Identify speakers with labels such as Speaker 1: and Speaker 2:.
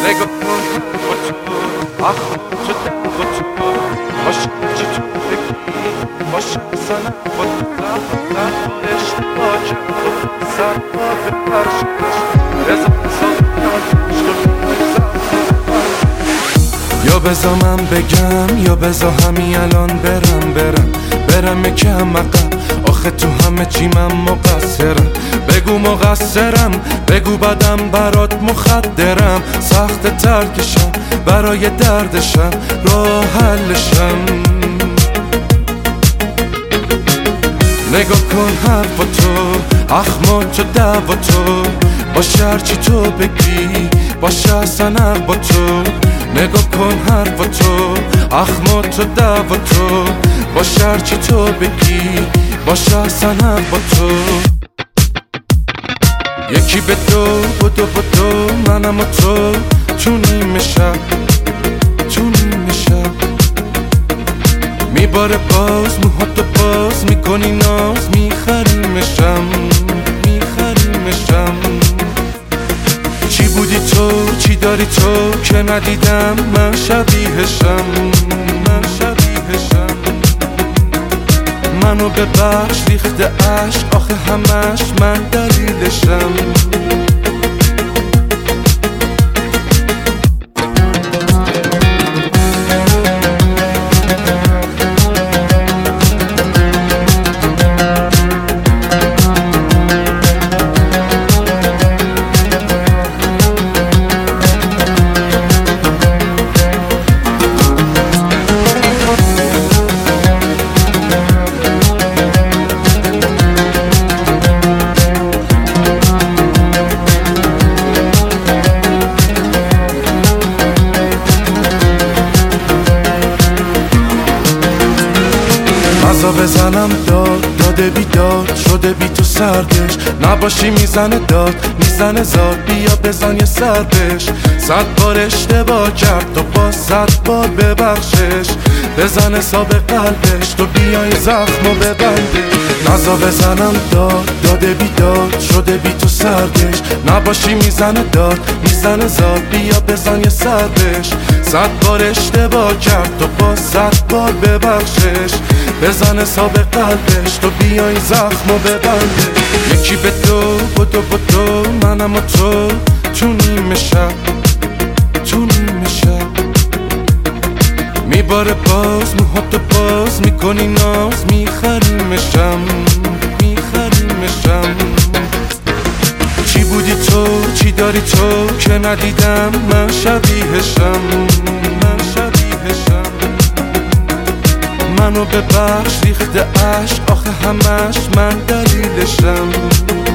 Speaker 1: نگاه کن با تو آخ تو با تو باش چی تو بگی باش سنم با تو رفت اشتباه کرد سر با به پرشش رزا یا بزا من بگم یا بزا همین الان برم یکم عقب آخه تو همه چی من مقصرم بگو مقصرم بگو بدم برات مخدرم سخت ترکشم برای دردشم راه حلشم نگاه کن حرف تو اخما تو دعوا تو باشه هرچی تو بگی باشه اصلا با تو نگاه کن حرف تو اخما تو دعوا تو باشه هرچی تو بگی باشه اصلا با تو یکی به دو بدو منم و تو نیمه شب میباره باز موهاتو باز میکنی ناز میخریمشم چی بودی تو چی داری تو که ندیدم من شبیهشم منو ببخش ریخته عشق آخه همش من دلیلشم غذا بزنم داده بیداد شده بی تو سردش نباشی میزنه میزنه زاد بیا بزن یه سردش 100 بار اشتباه کرد تو با 100 بار ببخشش بزن حساب قلبش تو بیای زخمو ببنده غذا بزنم داده بیداد شده بی تو سردش نباشی میزنه میزنه زاد بیا بزن یه سردش 100 بار اشتباه کرد تو با 100 بار ببخشش بزن حساب قلبش تو بیای زخمو ببنده یکی به دو بدو منم و تو نیمه شب میباره باز موهاتو باز میکنی ناز میخریمشم چی بودی تو چی داری تو که ندیدم من شبیهشم منو ببخش ریخته عشق آخه همش من دلیلشم